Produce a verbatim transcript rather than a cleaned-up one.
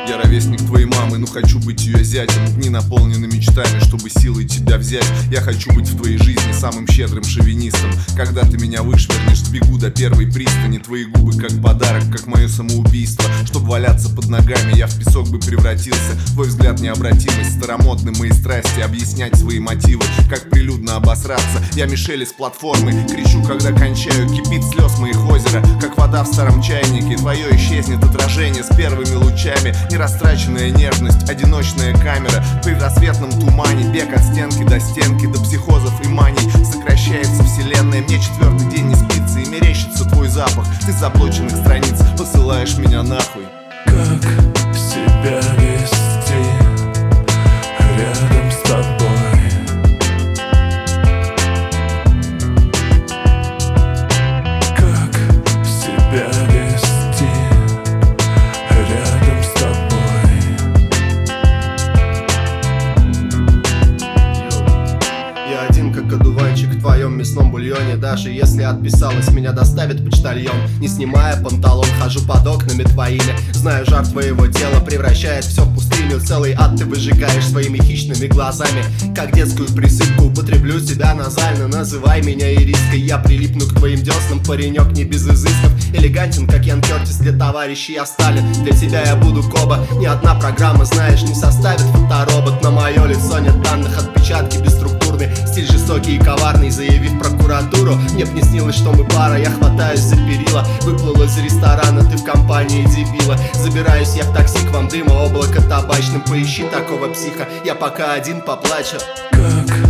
Я ровесник твоей мамы, но хочу быть ее зятем. Дни наполнены мечтами, чтобы силой тебя взять. Я хочу быть в твоей жизни самым щедрым шовинистом. Когда ты меня вышвырнешь, сбегу до первой пристани. Твои губы как подарок, как мое самоубийство. Чтобы валяться под ногами, я в песок бы превратился. Твой взгляд необратимость, старомодны мои страсти. Объяснять свои мотивы, как прилюдно обосраться. Я Мишель из платформы, кричу, когда кончаю. Кипит слез моих озера, как вода в старом чайнике. Твое исчезнет отражение с первыми лучами. Нерастраченная нежность, одиночная камера. В предрассветном тумане, бег от стенки до стенки, до психозов и маний. Сокращается вселенная, мне четвертый день не спится. И мерещится твой запах, ты с заблоченных страниц посылаешь меня нахуй. Как себя вести рядом с тобой? Как себя вести рядом с тобой? Я один как одуванчик в твоем мясном бульоне. Даже если отписалась, меня доставит почтальон. Не снимая панталон, хожу под окнами твоими. Знаю, жар твоего тела превращает все в пустыню. Целый ад ты выжигаешь своими хищными глазами. Как детскую присыпку употреблю тебя назально. Называй меня Ириской, я прилипну к твоим деснам. Паренек не без изысков, элегантен, как Ян Кертис. Для товарищей я Сталин, для тебя я буду Коба. Ни одна программа, знаешь, не составит фоторобот. На мое лицо нет данных, отпечатки бесструктурны. Стиль жестокий и коварный, заявив прокуратуру. Мне б не снилось, что мы пара, я хватаюсь за перила. Выплыл из ресторана, ты в компании дебила. Забираюсь я в такси, к вам дыма, облако табачным. Поищи такого психа, я пока один поплачу. Как